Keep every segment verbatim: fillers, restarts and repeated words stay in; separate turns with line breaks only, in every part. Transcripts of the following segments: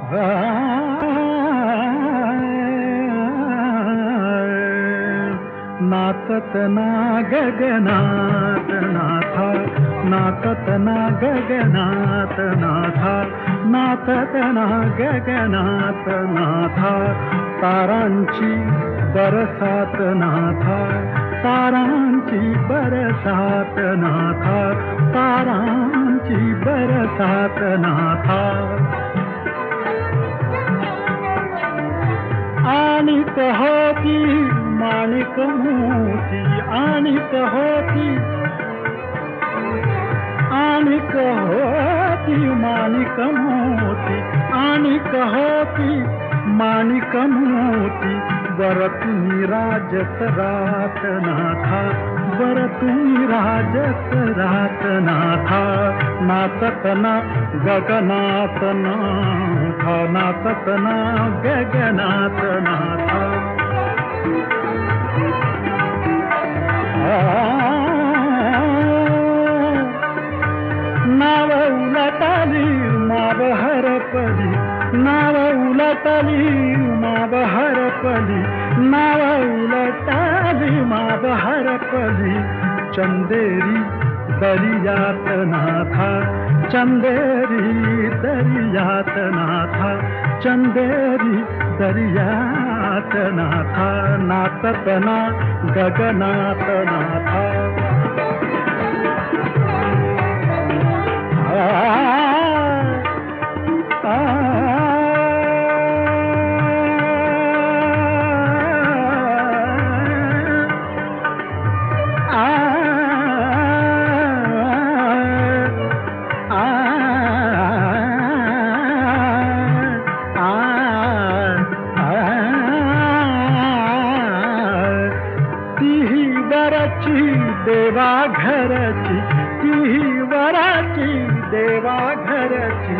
नाचत ना गगनात नाथा, नाचत ना गगनात नाथा, नाचत ना गगनात नाथा, तारांची बरसात नाथा, तारांची बरसात नाथा, तारांची बरसात नाथा. आणि होती माणिक मोती, आणि होती, आणि होती माणिक मोती, आणि होती माणिक मोती, वर तुम्ही राजस रात नाथा, वर तुम्ही राजस रात नाथा. नाचत ना गगनात नाथा, नाचत ना गगनात नाथा. नाव उलटली माव हरपली, नाव उलटली माव हरपली, नाव उलटली माव हरपली, चंदेरी दरियात नाथा, चंदेरी दरियात नाथा, चंदेरी दरियात नाथा. नाचत ना गगनात नाथा. देवा घरची, ती वराची देवा घरची,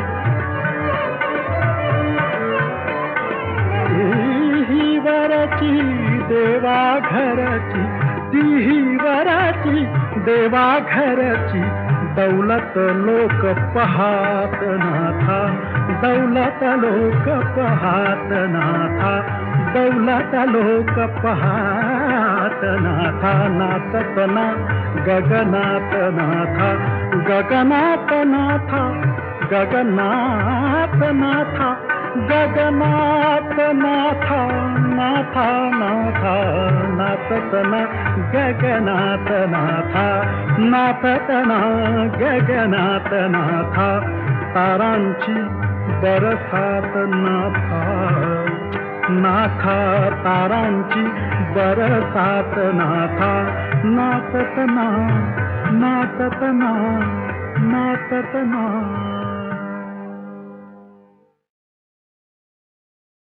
ती वराची देवा घरची, ती वराची देवा घरची. दौलत लोक पहात नाथा, दौलत लोक पहात नाथा, दौलत लोक पहात नाथा. नाचत ना गगनात नाथा, गगनात नाथा, गगनात नाथा, गगनात नाथा, नाथा नाथा. नाचत ना गगनात नाथा, नाचत ना गगनात नाथा, तारांची बरसात नाथा, नाथा तारांची बरसात नाथा. नाचत ना, नाचत ना, नाचत ना.